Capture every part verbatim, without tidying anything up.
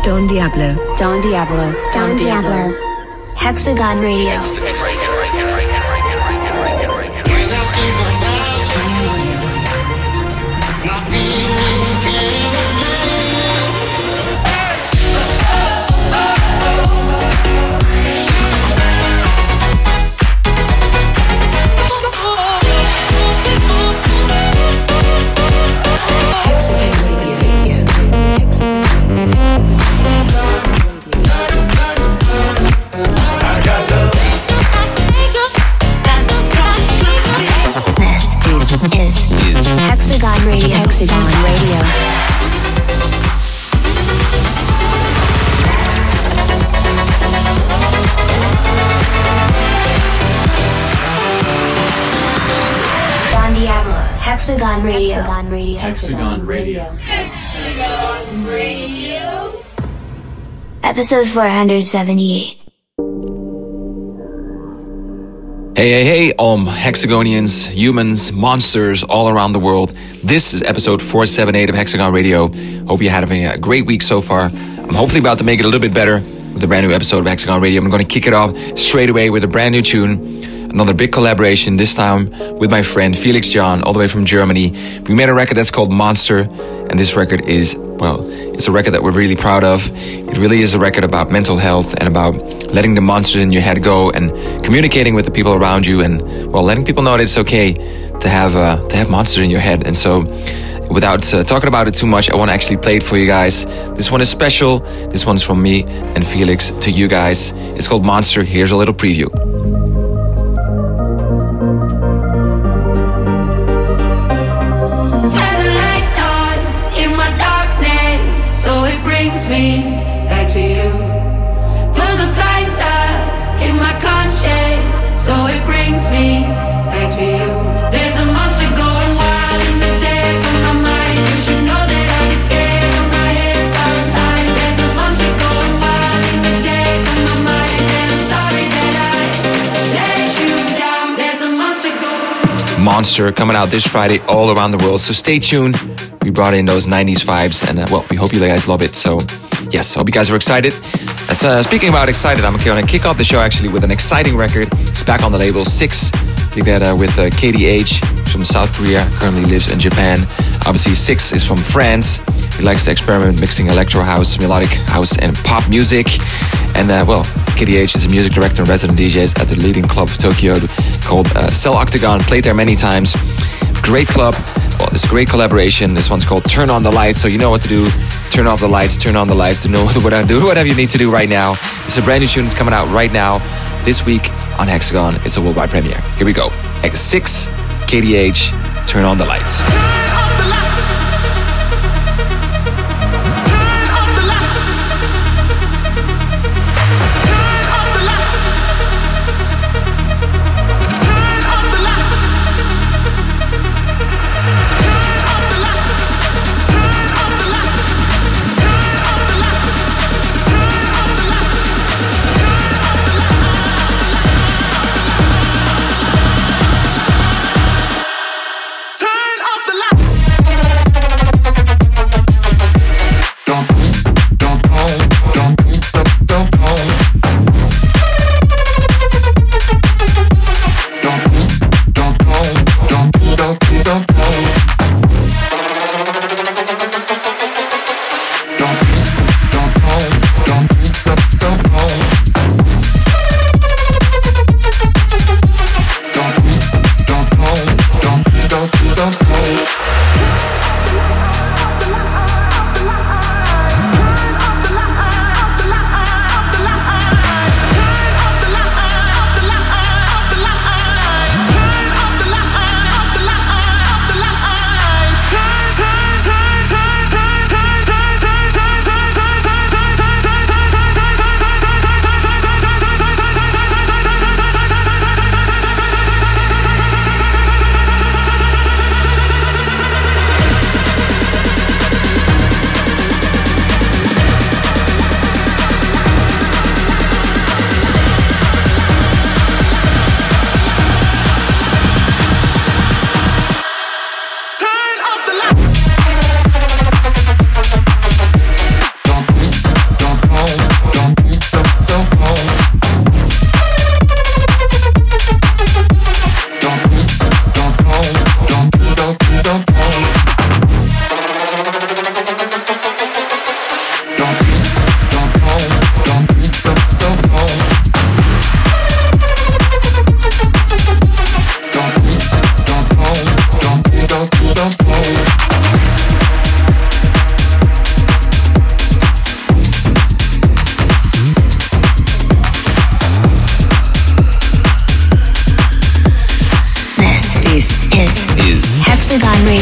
Don Diablo. Don Diablo. Don Diablo. Hexagon Radio. Hexagon Radio. Hexagon Radio. Don Diablo. Hexagon Radio. Hexagon Radio. Hexagon Radio. Hexagon Radio. Episode four hundred seventy-eight. Hey, hey, hey, um, Hexagonians, humans, monsters all around the world. This is episode four seventy-eight of Hexagon Radio. Hope you're having a great week so far. I'm hopefully about to make it a little bit better with a brand new episode of Hexagon Radio. I'm going to kick it off straight away with a brand new tune. Another big collaboration, this time with my friend Felix John, all the way from Germany. We made a record that's called Monster, and this record is, well, it's a record that we're really proud of. It really is a record about mental health and about letting the monsters in your head go and communicating with the people around you and, well, letting people know that it's okay to have uh, to have monsters in your head. And so, without uh, talking about it too much, I want to actually play it for you guys. This one is special. This one's from me and Felix to you guys. It's called Monster. Here's a little preview. Me back to you. Pull the blinds up in my conscience, so it brings me back to you. There's a monster going wild in the dead of my mind. You should know that I get scared of my head sometimes. There's a monster going wild in the dead of my mind, and I'm sorry that I let you down. There's a monster going. Monster coming out this Friday all around the world, so stay tuned. We brought in those nineties vibes, and uh, well, we hope you guys love it. So, yes, hope you guys are excited. As, uh, speaking about excited, I'm going to kick off the show actually with an exciting record. It's back on the label Six, together with uh, K D H from South Korea, currently lives in Japan. Obviously, Six is from France. He likes to experiment mixing electro house, melodic house, and pop music. And uh, well, K D H is a music director and resident D Js at the leading club of Tokyo called uh, Cell Octagon. Played there many times. Great club. Well, it's a great collaboration. This one's called Turn On The Lights, so you know what to do. Turn off the lights, turn on the lights, to know what I do, whatever you need to do right now. It's a brand new tune that's coming out right now, this week on Hexagon. It's a worldwide premiere. Here we go. X six, K D H, Turn On The Lights. Turn off the light.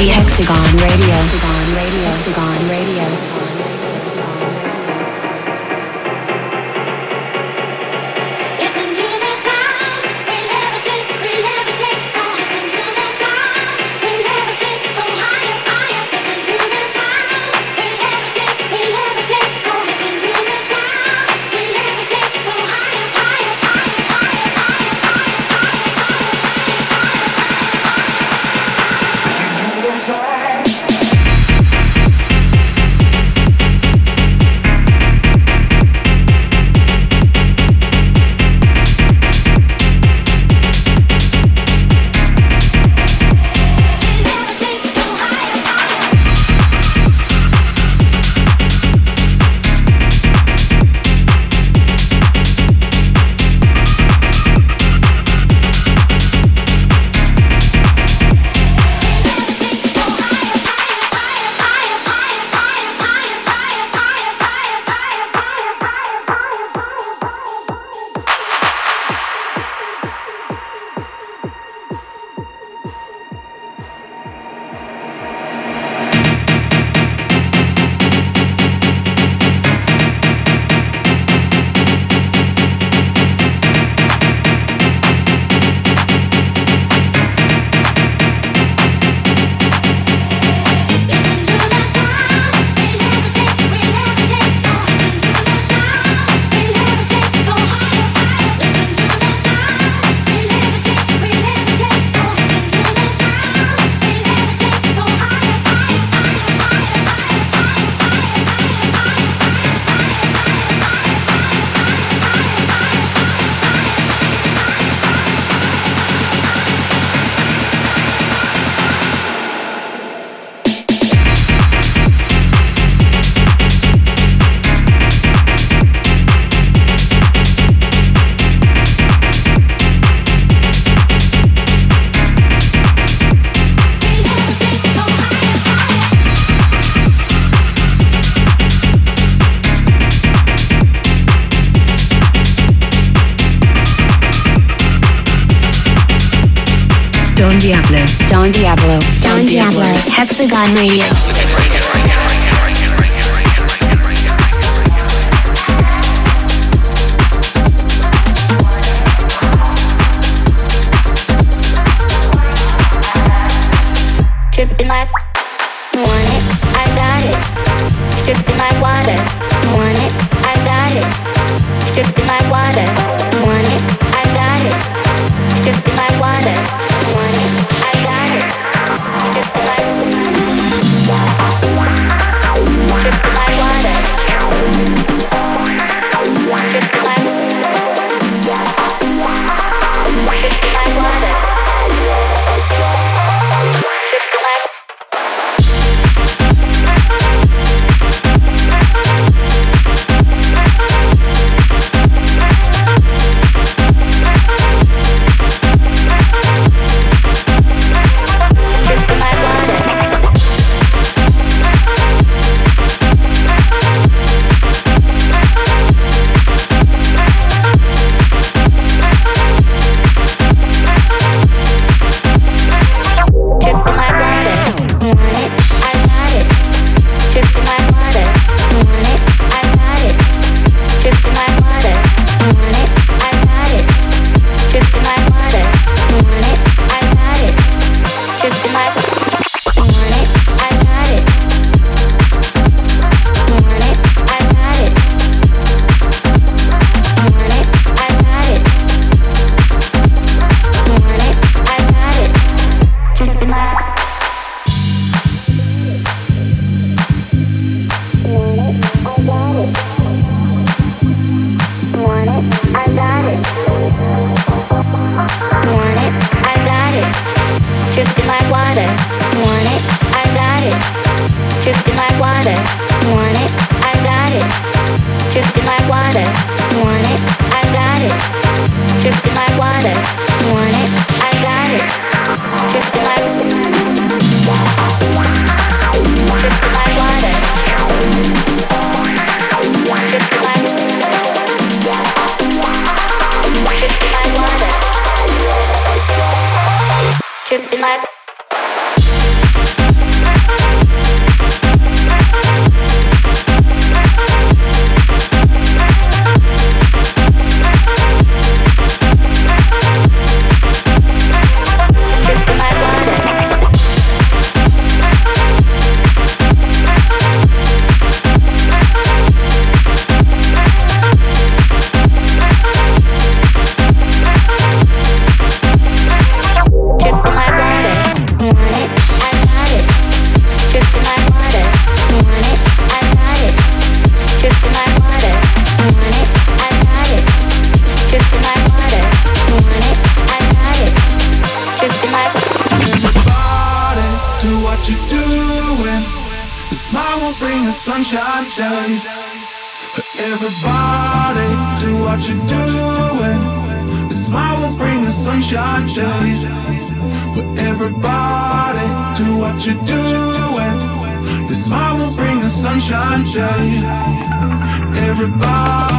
Radio. Hexagon Radio. Hexagon Radio. Hexagon Radio. Don Diablo, Don Diablo, Don Diablo, Hexagon Radio. Dripping like, want it, I got it. Dripping like water, want it, I got it. Dripping like water, want it, I got it. Dripping like water, want it, I got it. Dripping like sunshine day. Everybody do what you're doing. The smile will bring the sunshine day. Everybody do what you're doing. The smile will bring the sunshine day. Everybody.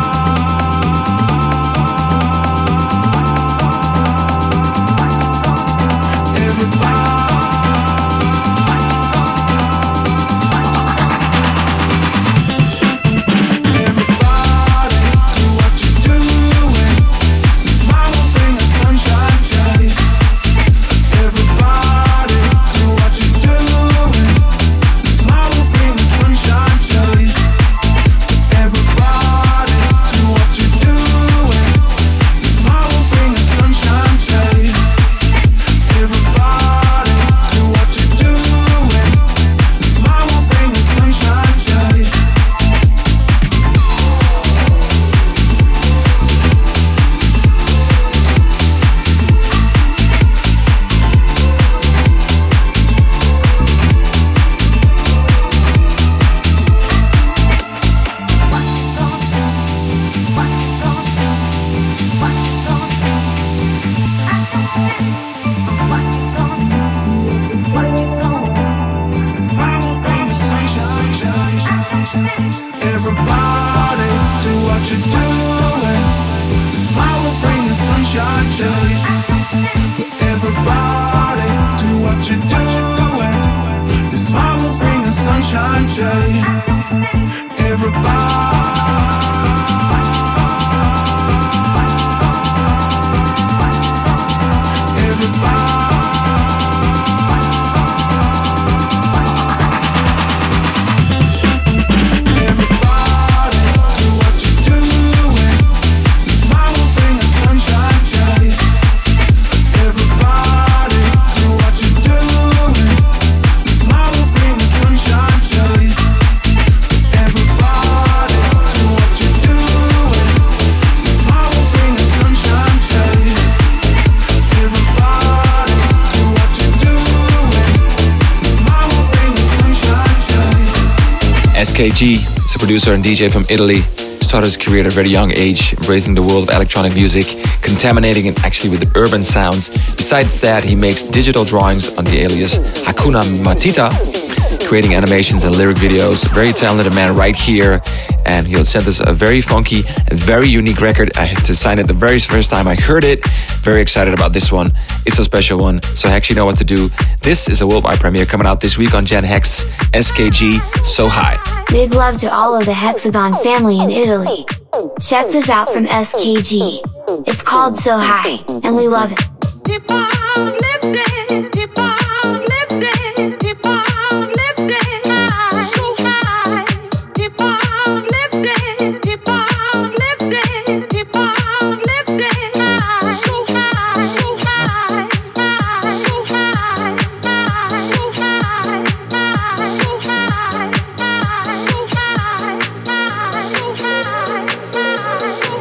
Everybody do what you're doing. The smile will bring the sunshine day. Everybody do what you're doing. The smile will bring the sunshine day. Everybody. S K G is a producer and D J from Italy. Started his career at a very young age, embracing the world of electronic music, contaminating it actually with urban sounds. Besides that, he makes digital drawings on the alias Hakuna Matita, creating animations and lyric videos. Very talented man right here, and he'll send us a very funky and very unique record. I had to sign it the very first time I heard it. Very excited about this one. It's a special one, so I actually know what to do. This is a worldwide premiere coming out this week on Gen Hex. S K G, So High. Big love to all of the Hexagon family in Italy. Check this out from S K G. It's called So High, and we love it. Keep on lifting, keep on lifting, keep on lifting, so high. Keep on lifting, keep on lifting, keep on lifting, so high, so high, so high, so high, so high, so high, so high, so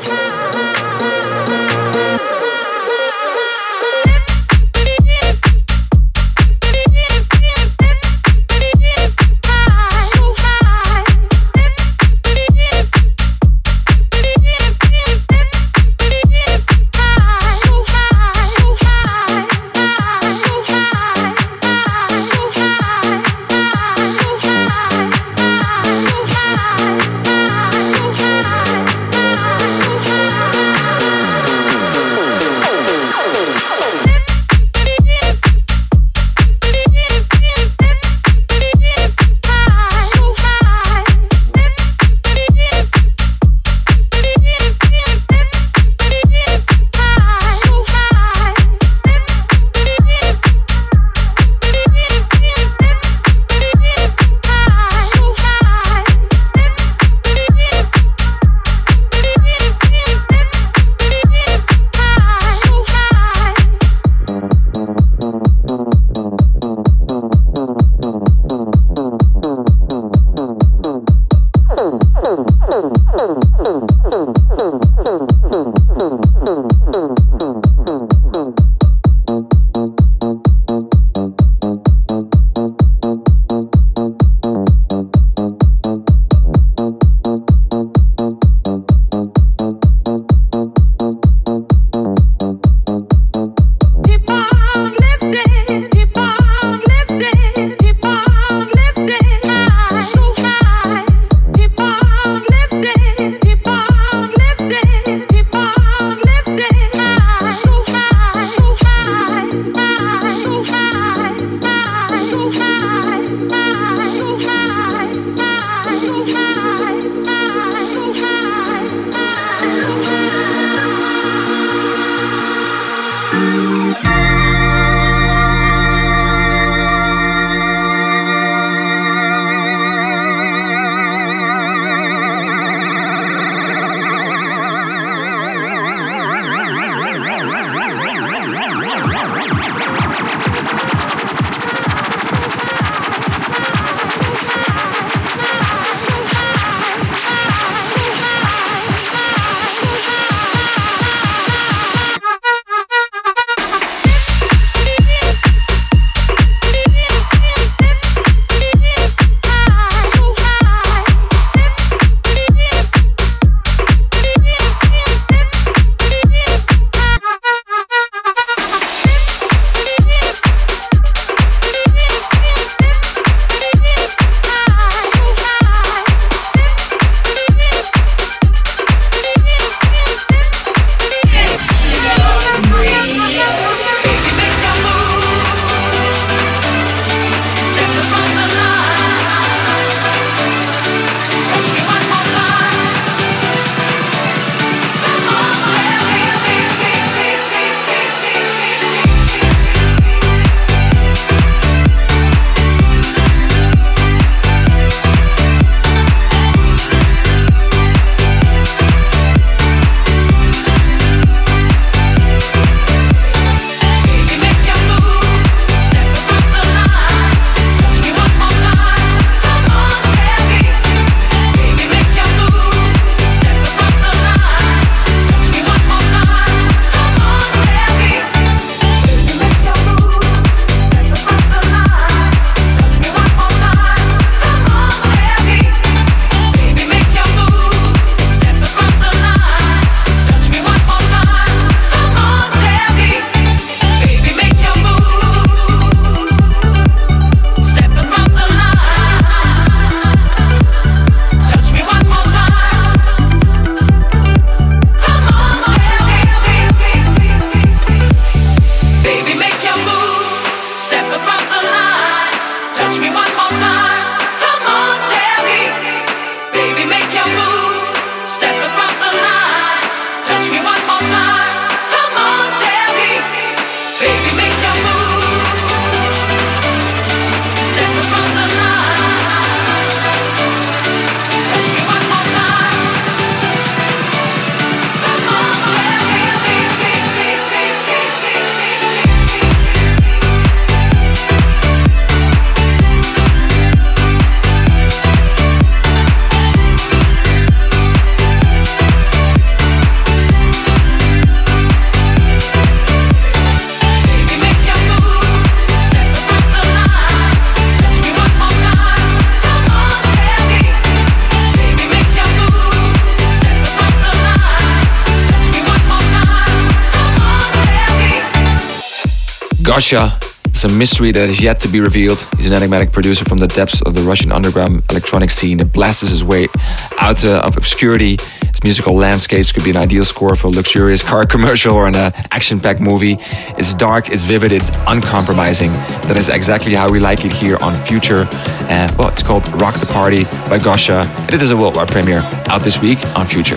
Gosha is a mystery that is yet to be revealed. He's an enigmatic producer from the depths of the Russian underground electronic scene that blasts his way out uh, of obscurity. His musical landscapes could be an ideal score for a luxurious car commercial or an uh, action-packed movie. It's dark, it's vivid, it's uncompromising. That is exactly how we like it here on Future. Uh, well, it's called Rock the Party by Gosha, and it is a worldwide premiere out this week on Future.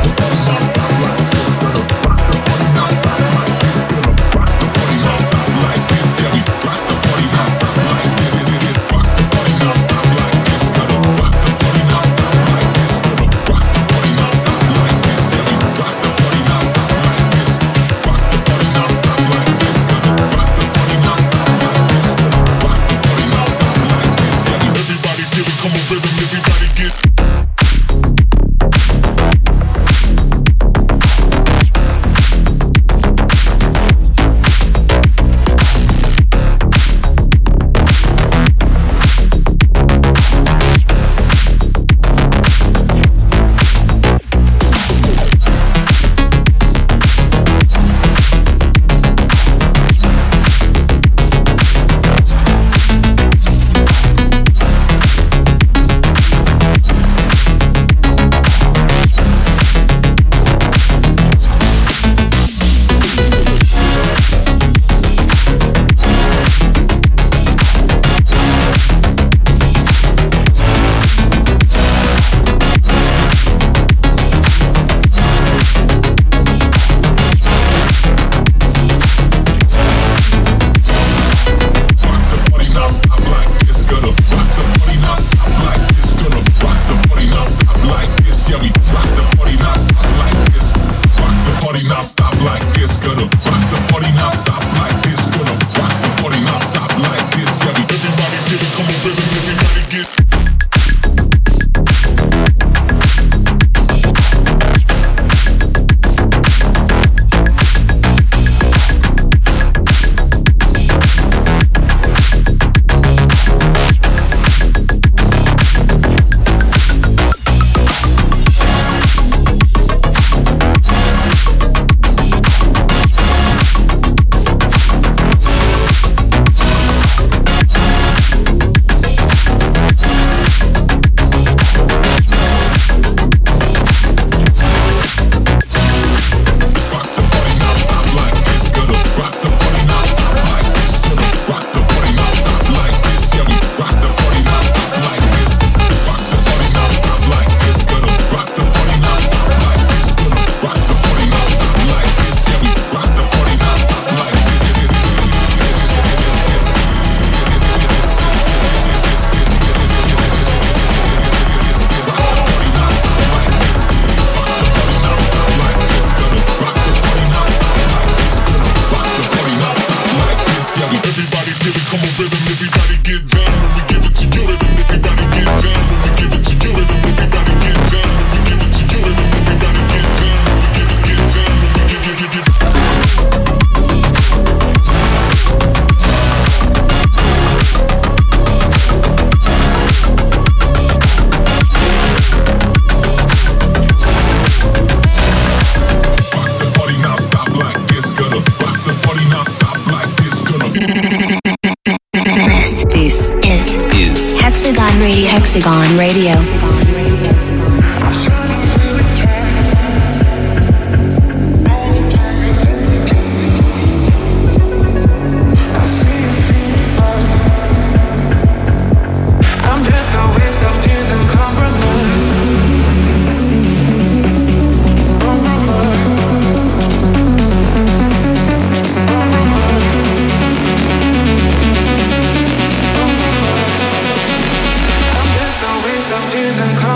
Hexagon Radio. Hexagon Radio. Tears and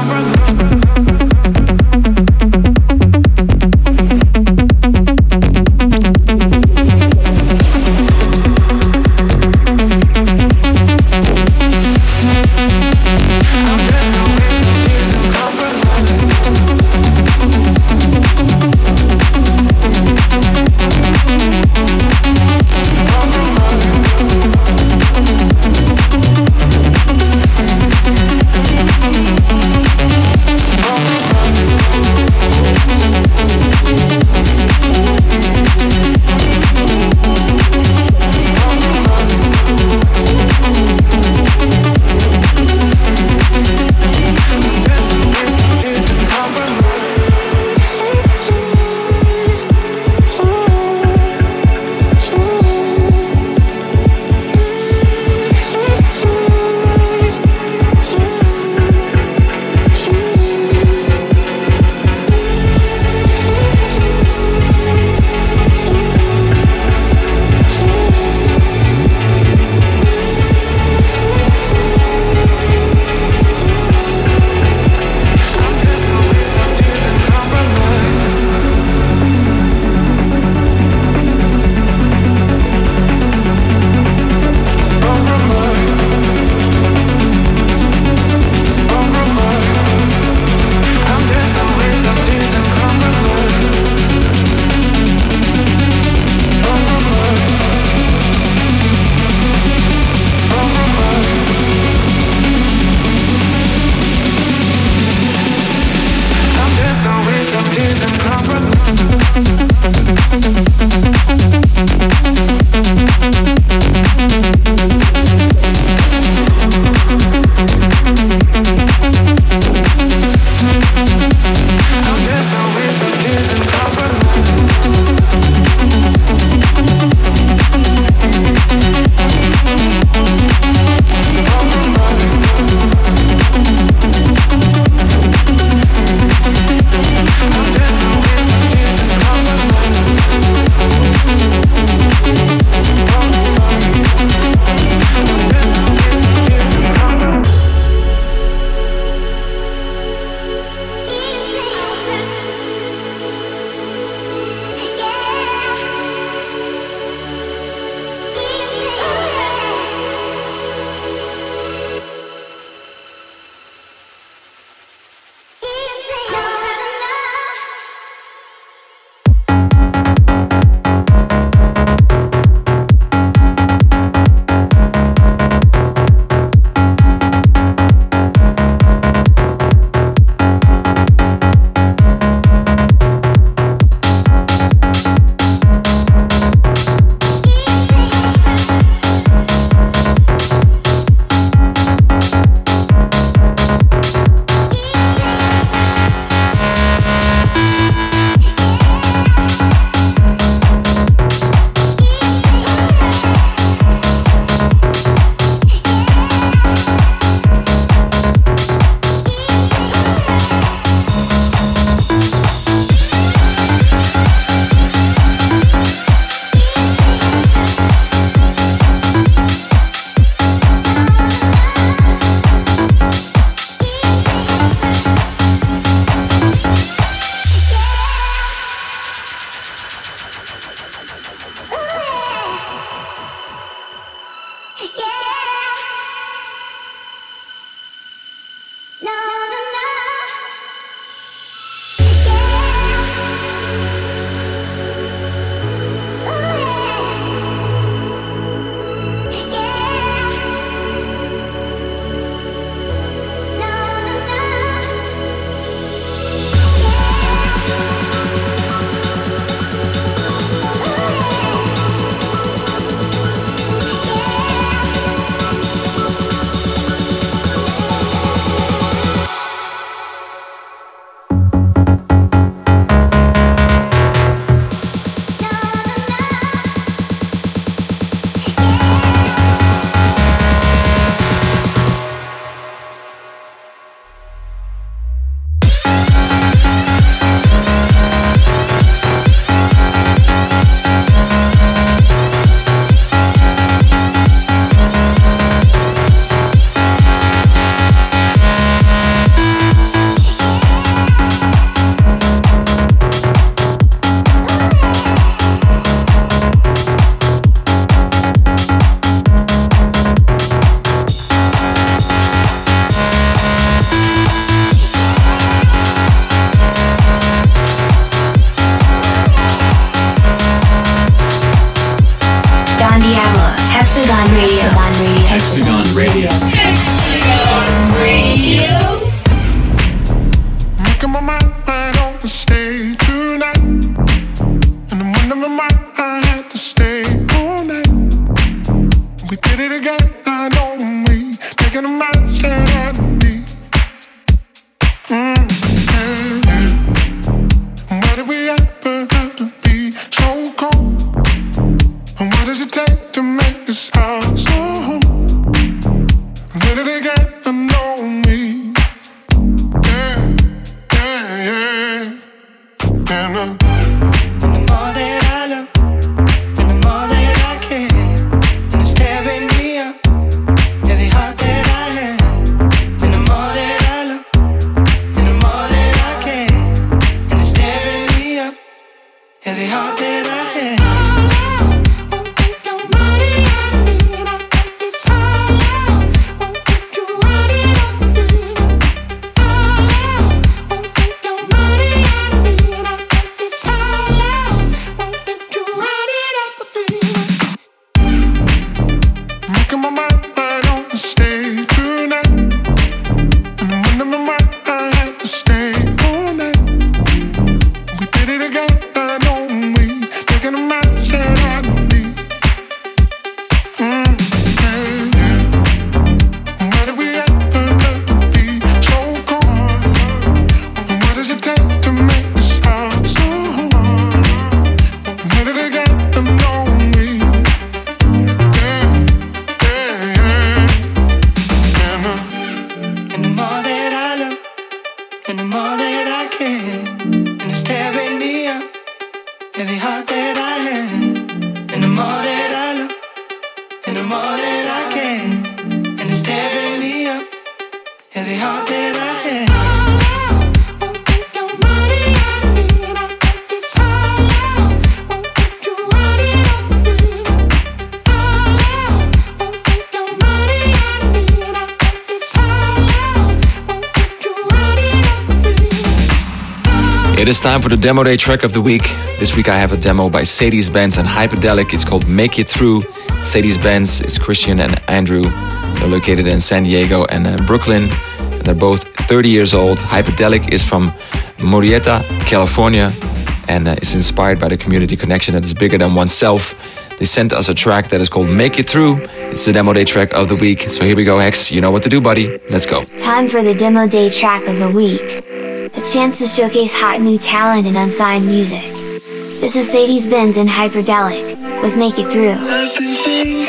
It is time for the Demo Day track of the week. This week I have a demo by Sadie's Benz and Hyperdelic. It's called Make It Through. Sadie's Benz is Christian and Andrew. They're located in San Diego and uh, Brooklyn. And they're both thirty years old. Hyperdelic is from Murrieta, California, and uh, is inspired by the community connection that is bigger than oneself. They sent us a track that is called Make It Through. It's the Demo Day track of the week. So here we go, Hex. You know what to do, buddy. Let's go. Time for the Demo Day track of the week. A chance to showcase hot new talent and unsigned music. This is Sadie's Benz and Hyperdelic, with Make It Through. I've been thinking,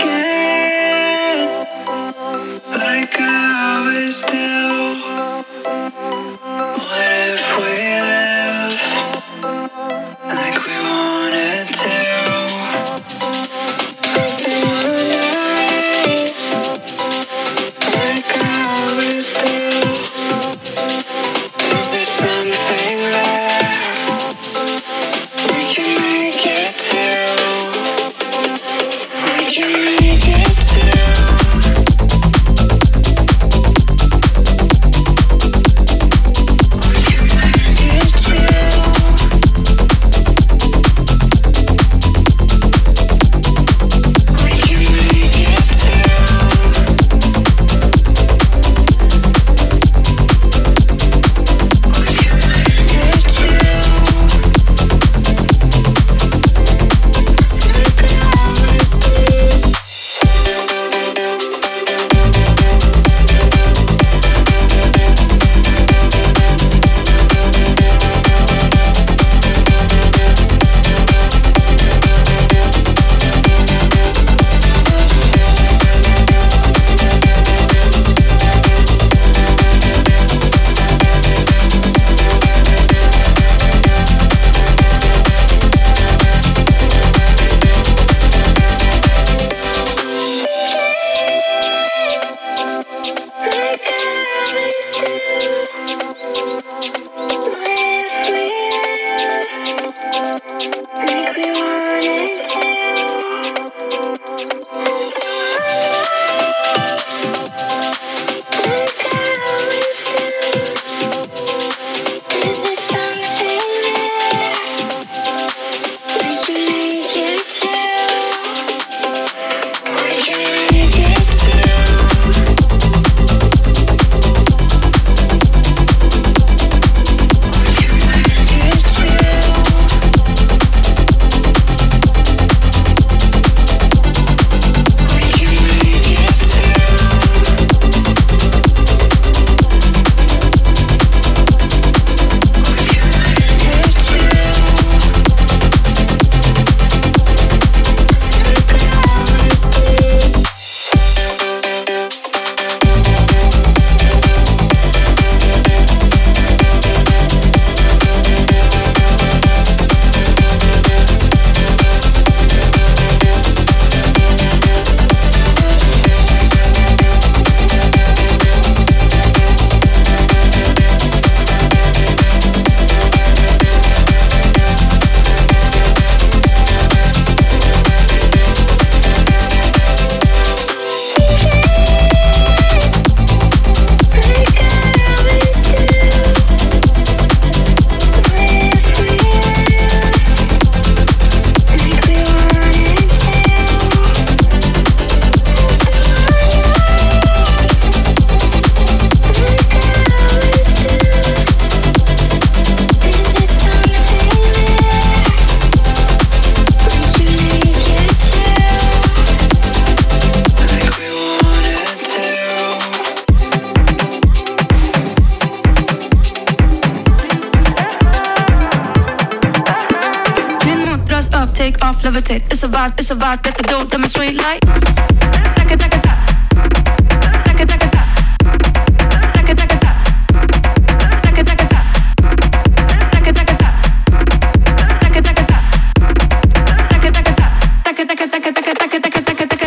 like I always do. What if we lived like we wanted to? I've been wondering, like I always do. Is there something there we can make it through? We can make take off, levitate. It's a vibe, it's a vibe that they don't demonstrate like. Taka taka ta, taka taka ta, taka taka ta, taka taka ta, taka taka ta, taka taka ta, taka taka ta, taka taka taka taka taka taka taka taka.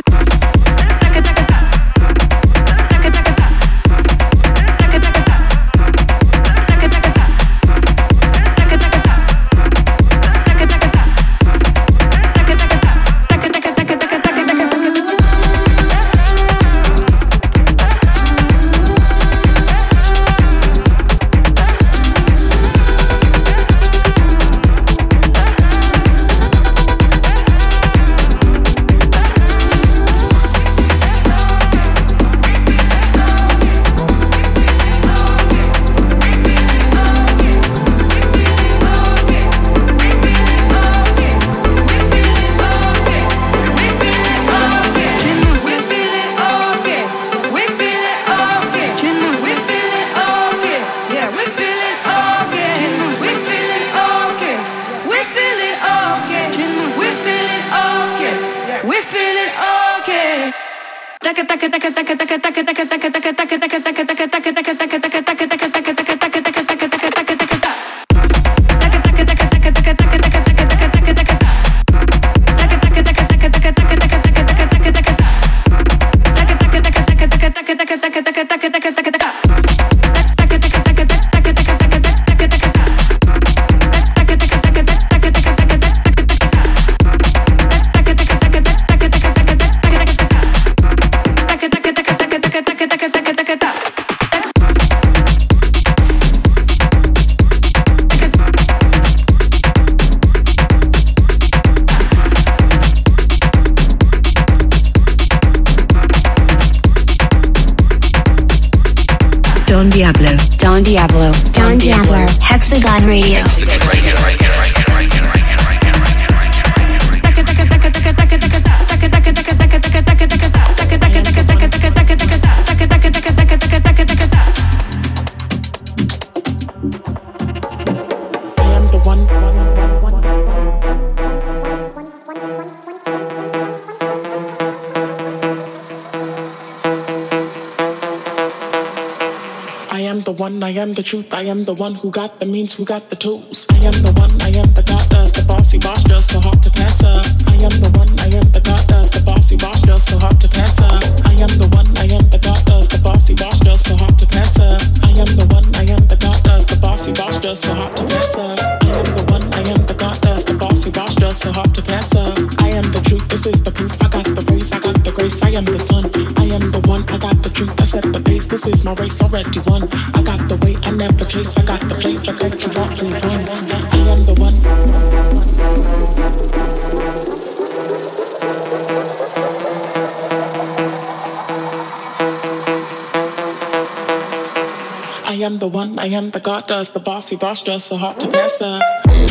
Don Diablo, Don Diablo, Don Diablo, Hexagon Radio. I am the truth, I am the one who got the means, who got the tools. I am the one, I am the goddess, the bossy boss, just so hard to pass up. I am the one, I am the goddess, the bossy boss, just so hard to pass up. I am the one, I am the goddess, the bossy boss, just so hard to pass up. I am the one, I am the goddess, the bossy boss, just so hard to pass up. I am the one, I am the goddess, the bossy boss, just so hard to pass up. I am the truth, this is the proof. I got the race, I got the grace, I am the sun. I am the one, I got the truth, I set the pace. This is my race, already won. I got the way, I never chase. I got the place, I bet you want to run. I am the one. I am the one, I am the goddess, the bossy boss, just so hard to pass up.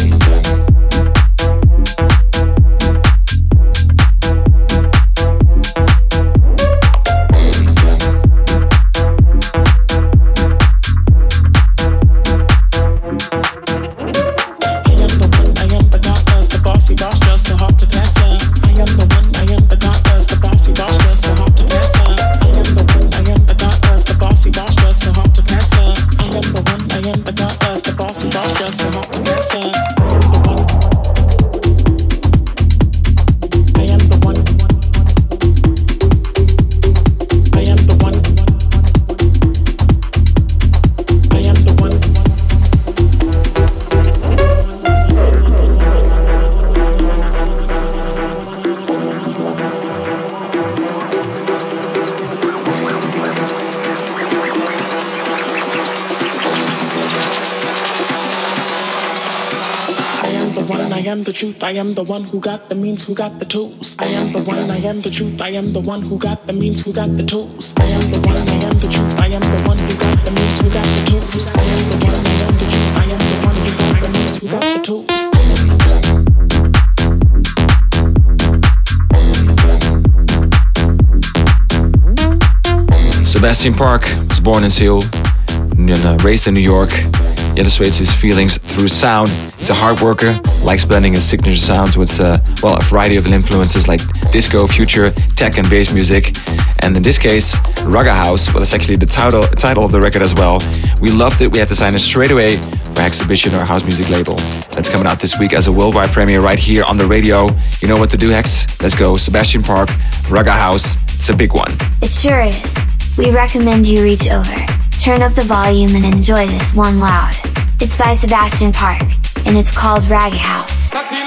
I am the one who got the means, who got the tools. I am the one, I am the truth. I am the one who got the means, who got the tools. I am the one, I am the truth. I am the one who got the means, who got the tools. I am the one, I am the truth. I am the one who got the means, who got the tools. Sebastian Park was born in Seoul and uh, raised in New York. He illustrates his feelings through sound. He's a hard worker, likes blending his signature sounds with, uh, well, a variety of influences like disco, future, tech and bass music. And in this case, Ragga House, well, that's actually the title, title of the record as well. We loved it. We had to sign it straight away for Hexhibition, our house music label. That's coming out this week as a worldwide premiere right here on the radio. You know what to do, Hex? Let's go. Sebastian Park, Ragga House. It's a big one. It sure is. We recommend you reach over, turn up the volume and enjoy this one loud. It's by Sebastian Park, and it's called Ragga House.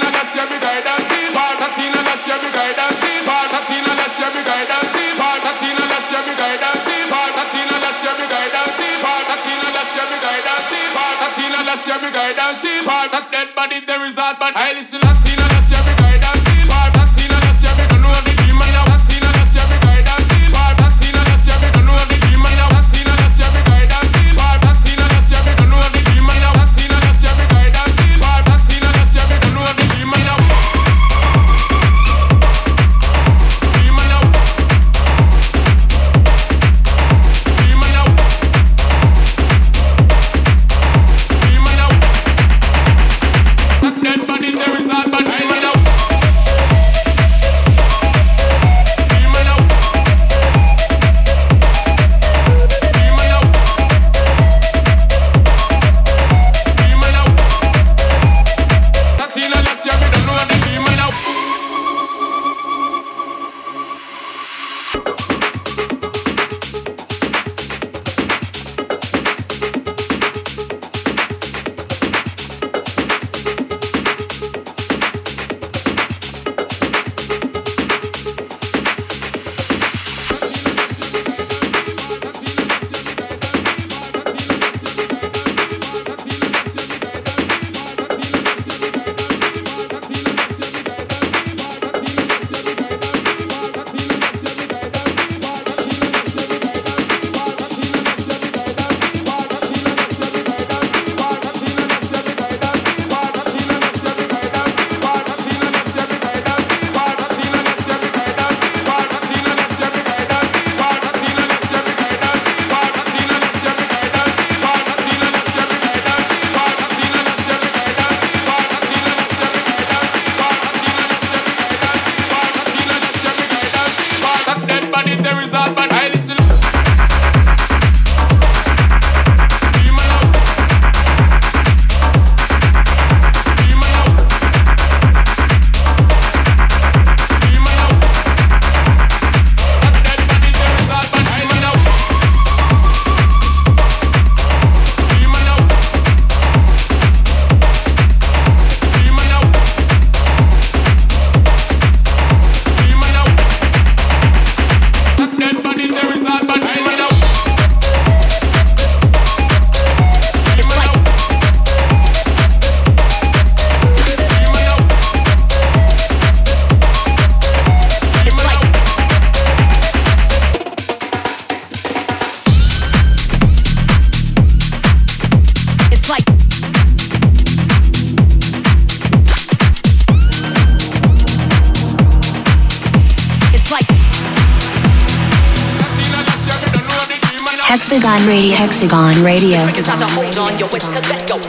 Hexagon Radio. Hexagon Radio. It's not to hold on, yo, it's to let go.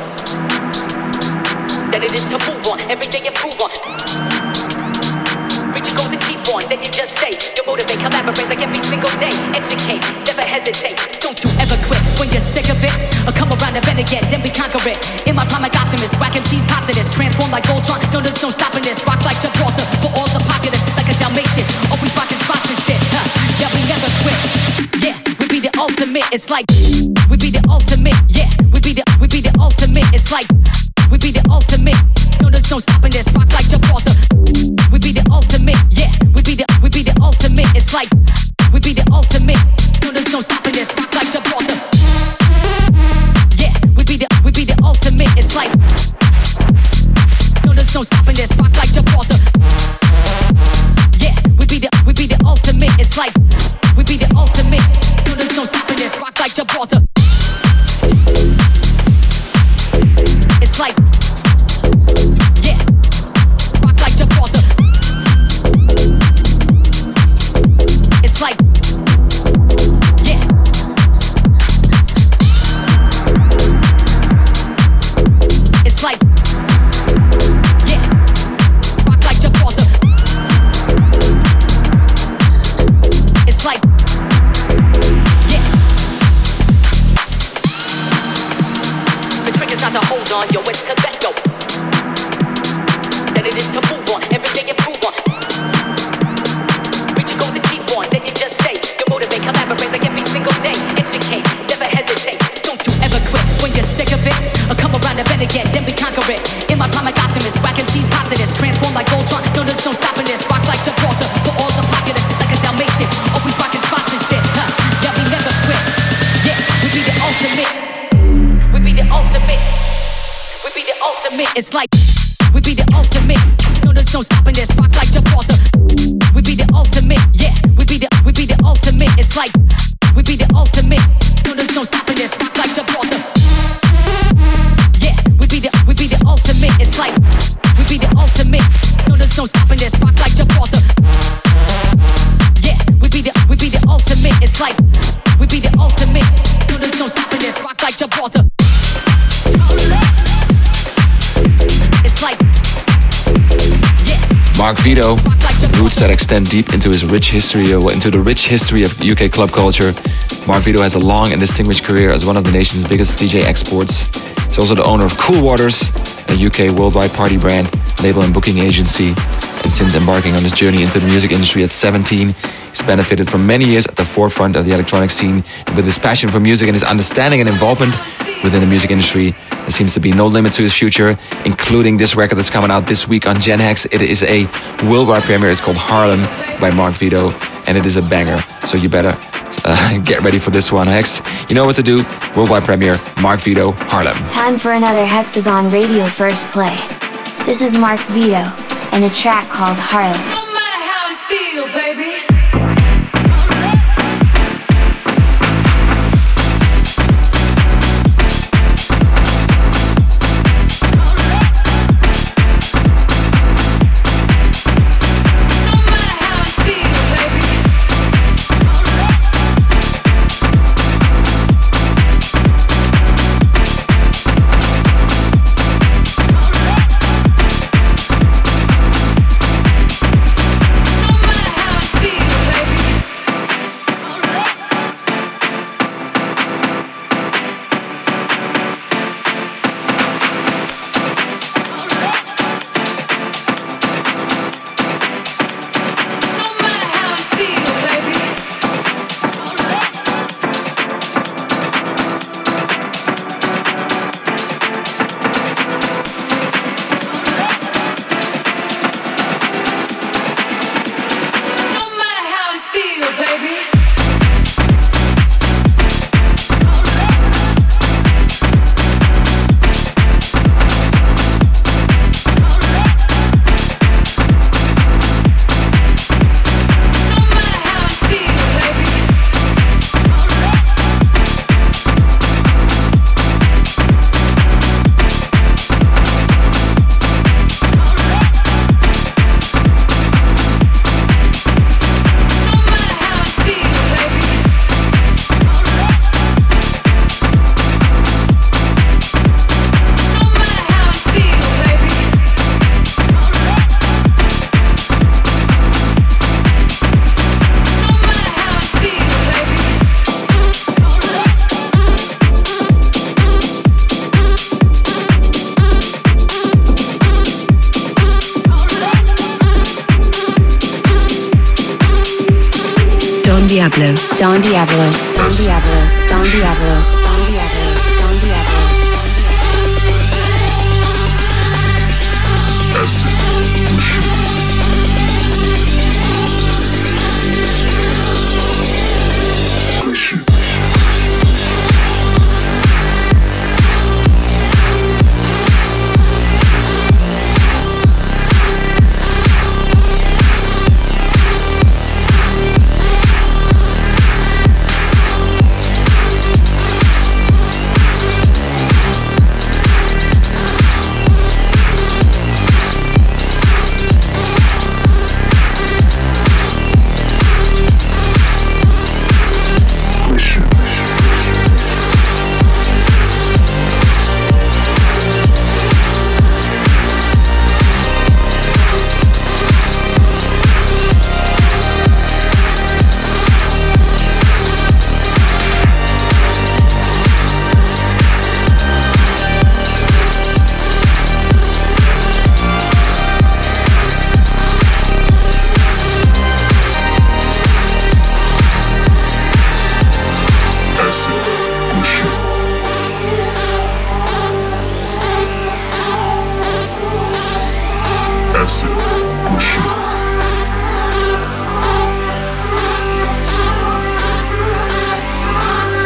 Then it is to move on, every day improve on. Reach your goals and keep on, then you just say, you motivate, collaborate like every single day. Educate, never hesitate, don't you ever quit when you're sick of it. Or come around and bend again, then we conquer it. In my prime like optimist, whack M Cs pop to this. Transform like Voltron, no there's no stopping this. Rock like Gibraltar, for all the populace, like a Dalmatian. Always rocking spots and shit, huh? Yeah, we never quit. Yeah, we be the ultimate, it's like we be the ultimate, yeah, we be the, we be the ultimate, it's like we be the ultimate, no there's no stopping this, rock like Gibraltar. We be the ultimate, yeah, we be the, we be the ultimate, it's like we be the ultimate, no there's no stopping this, rock like Gibraltar. Yeah, we be the, we be the ultimate, it's like no there's no stopping this, rock like Gibraltar. Yeah, we be the, we be the ultimate, it's like we be the ultimate, no there's no stopping this, rock like Gibraltar. It's It's like we be the ultimate. No, there's no stopping this. Rock like Gibraltar. We be the ultimate. Yeah, we be the we be the ultimate. It's like we be the ultimate. No, there's no stopping this. Rock like Gibraltar. Yeah, we be the we be the ultimate. It's like we be the ultimate. No, there's no stopping this. Rock like Gibraltar. Yeah, we be the we be the ultimate. It's like we be the ultimate. No, there's no stopping this. Rock like Gibraltar. It's like yeah. Mark Vito, roots that extend deep into his rich history, uh, into the rich history of U K club culture. Mark Vito has a long and distinguished career as one of the nation's biggest D J exports. He's also the owner of Cool Waters, a U K worldwide party brand, label and booking agency. And since embarking on his journey into the music industry at seventeen, he's benefited from many years at the forefront of the electronic scene. And with his passion for music and his understanding and involvement within the music industry, there seems to be no limit to his future, including this record that's coming out this week on Gen Hex. It is a worldwide premiere. It's called Harlem by Mark Vito, and it is a banger. So you better uh, get ready for this one, Hex. You know what to do. Worldwide premiere, Mark Vito, Harlem. Time for another Hexagon Radio First Play. This is Mark Vito, and a track called Harlem. No matter how it feel, baby. Don Diablo, Don Diablo, Don Diablo, Don Diablo, Don Diablo, Don Diablo.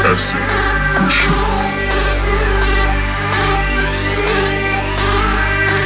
Acid Worship.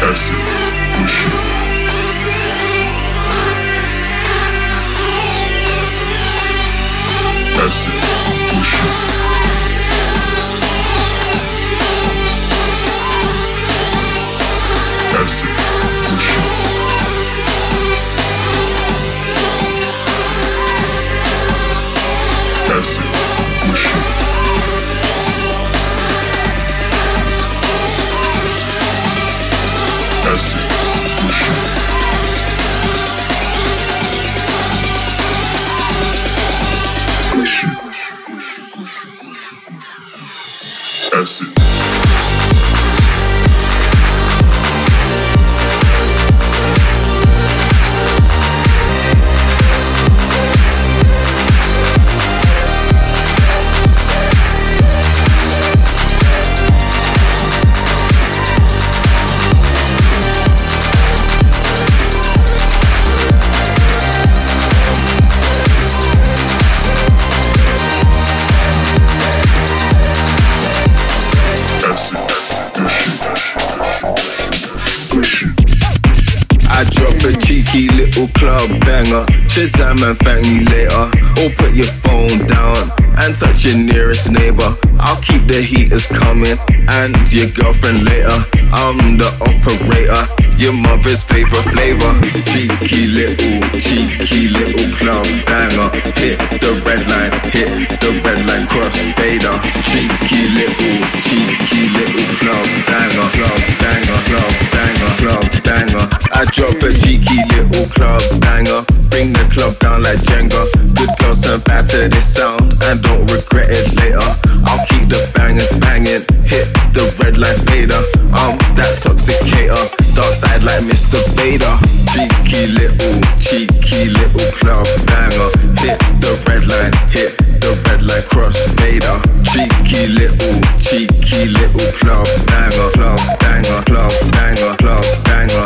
Shazam and thank me later. Or put your phone down and touch your nearest neighbor. I'll keep the heaters coming and your girlfriend later. I'm the operator, your mother's favorite flavor. Cheeky little, cheeky little club banger. Hit the red line, hit the red line, cross fader. Cheeky little, cheeky little club banger. Club banger, club banger, club banger. I drop a cheeky little club banger. Bring the club down like Jenga. Good girls turn back to this sound and don't regret it later. I'll keep the bangers banging, hit the red light fader. I'm that toxicator, dark side like Mister Vader. Cheeky little, cheeky little club banger. Hit the red line, hit the red line, cross fader. Cheeky little, cheeky little club banger. Club banger, club banger, club banger.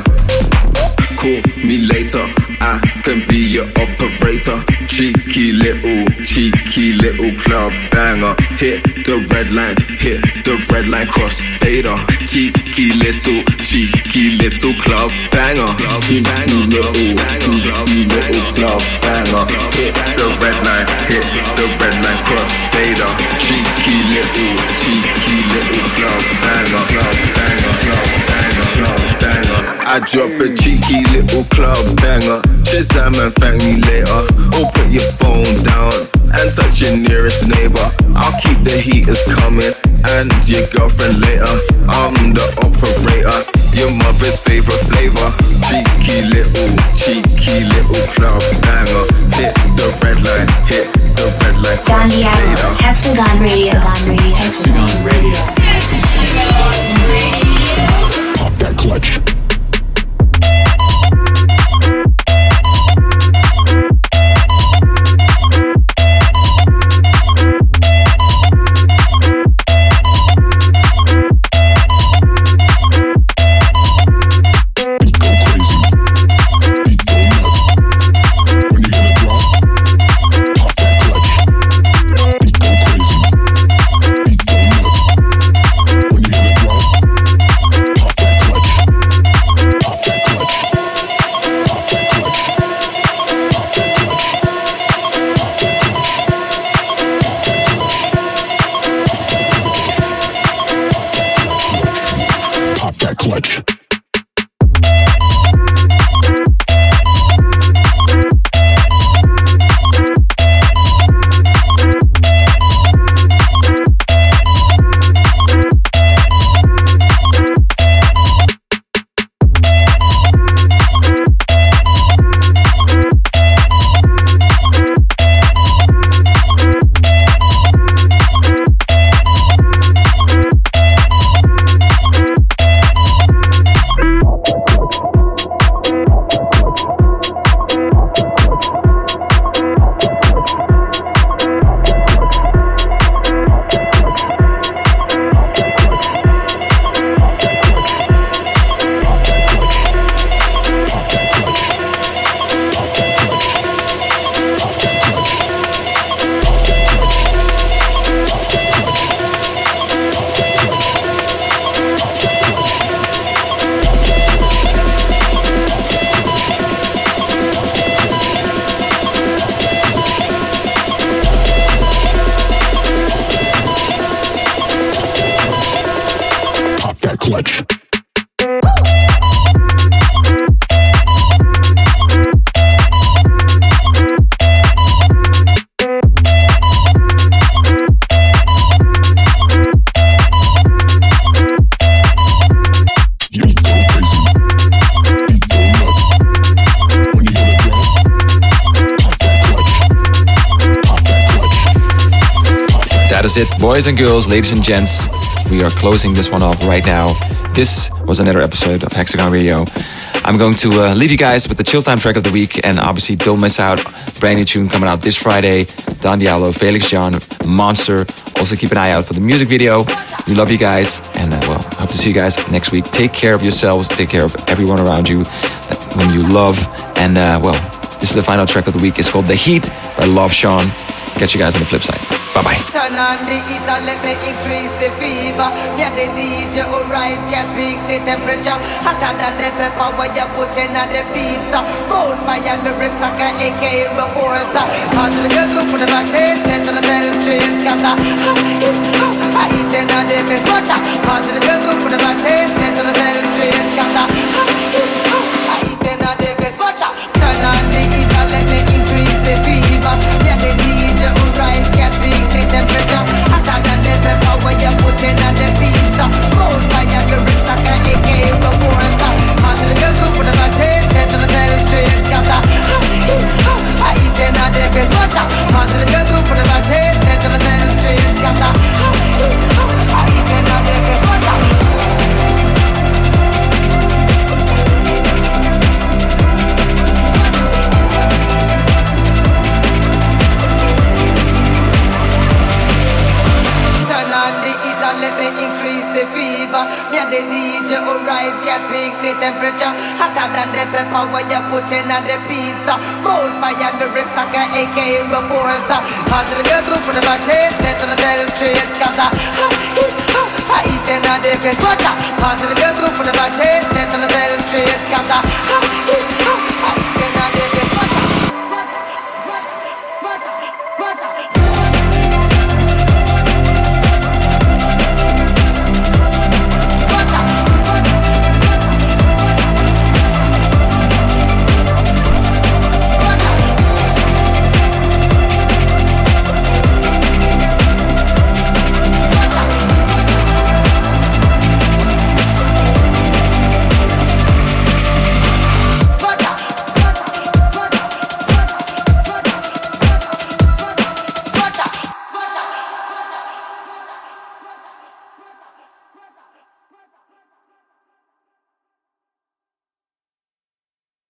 Call me later, I can be your operator. Cheeky little, cheeky little club banger. Hit the red line, hit the red line, cross fader. Cheeky little, cheeky little club banger. Cheeky little, cheeky little club banger. Hit the red line, hit the red line, cross fader. Cheeky little, cheeky little club banger. Club banger, club banger, club banger. I drop a cheeky little club banger. Shazam and thank me later. Or put your phone down and touch your nearest neighbor. I'll keep the heaters coming and your girlfriend later. I'm the operator, your mother's favorite flavor. Cheeky little, cheeky little club banger. Hit the red line, hit the red line, cross fader. Hexagon Radio. Hexagon Radio. Hexagon Radio. Pop that clutch. that is it. Boys and girls, ladies and gents, we are closing this one off right now. This was another episode of Hexagon Radio. I'm going to uh, leave you guys with the Chill Time track of the week, and obviously don't miss out. Brand new tune coming out this Friday. Don Diablo, Felix John, Monster. Also keep an eye out for the music video. We love you guys, and uh, well, hope to see you guys next week. Take care of yourselves, take care of everyone around you, whom you love, and uh, well, this is the final track of the week. It's called The Heat by Love Sean. Catch you guys on the flip side. Bye-bye. Turn on the heat and let me increase the fever. Me and the D J who rise, get big the temperature. Hotter than the pepper what you put in the pizza. Bold fire lyrics like an A K reports. Hot to the girls who put the machine, set to the cell straight. Cause I, I eat in the best watcher. Hot to the girls who put the machine, set to the cell straight. Cause I, I eat in the best watcher. Turn on the heat and let me increase the fever. Me and the D J who rise, get big the temperature. Hotter than the pepper when you put in the pizza. Bold fire lyrics like an A K reports. Hot to the girls who put the machine, set to the cell straight. Cause I, I eat in the best watcher. Hot to the girls who put the machine, set to the cell straight. Cause I, I eat in the best watcher. Let me increase the fever. Me and the D J who rise, get big the temperature. Hotter than the pepper when you put in the pizza. Bold fire lyrics like an A K reports. Hot to the girls who put the machine, set to the cell straight. Cause I, I eat in the best watcher. Hot to the girls who put the machine, set to the cell straight. Cause I